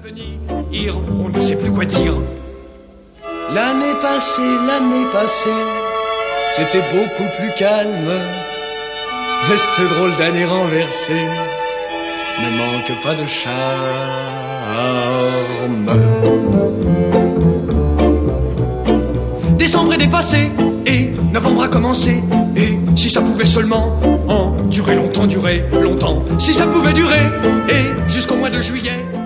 venir, on ne sait plus quoi dire. L'année passée, c'était beaucoup plus calme. Mais cette drôle d'année renversée ne manque pas de charme. Décembre est dépassé et novembre a commencé. Et si ça pouvait seulement durer longtemps, si ça pouvait durer et jusqu'au mois de juillet.